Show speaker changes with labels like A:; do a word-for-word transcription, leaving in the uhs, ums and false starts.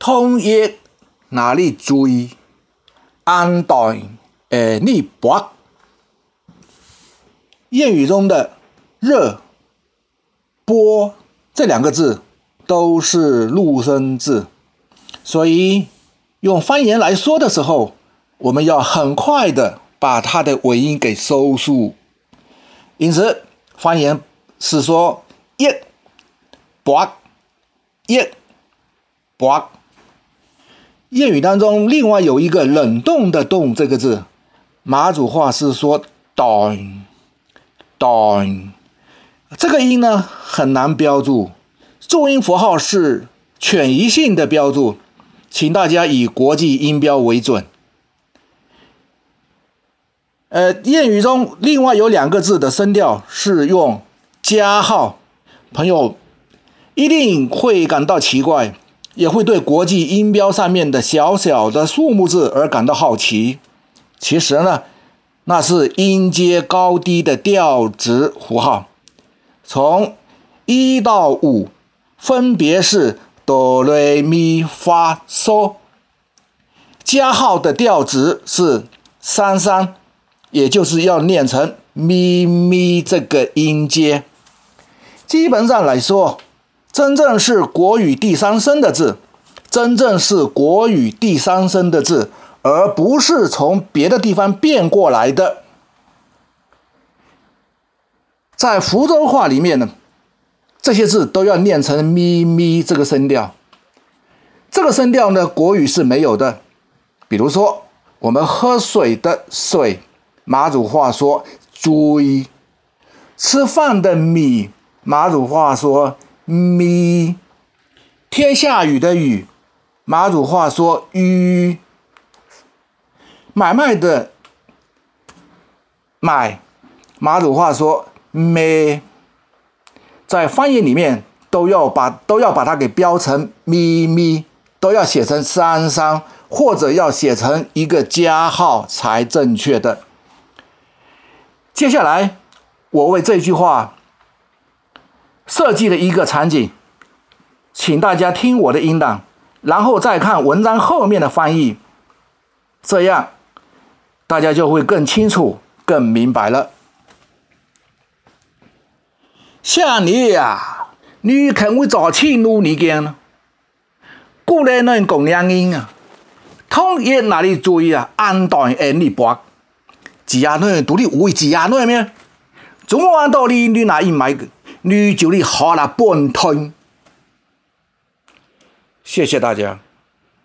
A: 统一哪里注意，安待诶你博。谚语中的热、波这两个字都是陆声字，所以用方言来说的时候，我们要很快的把它的尾音给收束。因此方言是说一博一博。谚语当中另外有一个冷冻的冻这个字，马祖话是说冻冻，这个音呢很难标注，注音符号是犬夷性的标注，请大家以国际音标为准。呃，谚语中另外有两个字的声调是用加号，朋友一定会感到奇怪，也会对国际音标上面的小小的数目字而感到好奇。其实呢，那是音阶高低的调值符号，从一到五分别是哆来咪发嗦，加号的调值是三三，也就是要念成咪咪这个音阶。基本上来说，真正是国语第三声的字，真正是国语第三声的字，而不是从别的地方变过来的。在福州话里面呢，这些字都要念成咪咪这个声调。这个声调呢，国语是没有的。比如说，我们喝水的水，马祖话说追；吃饭的米，马祖话说咪；天下雨的雨，马祖话说雨；买卖的买，马祖话说咩。在方言里面都要把都要把它给标成咪咪，都要写成三三，或者要写成一个加号才正确的。接下来我为这句话设计了一个场景，请大家听我的音档，然后再看文章后面的翻译，这样大家就会更清楚更明白了。像你啊，你肯为早起努力干呢？过来能讲两音啊，统一哪里注意啊？安待而你博，只要你独立为只要你咩？怎么按道理你哪一买个？你就你好了半吞。谢谢大家。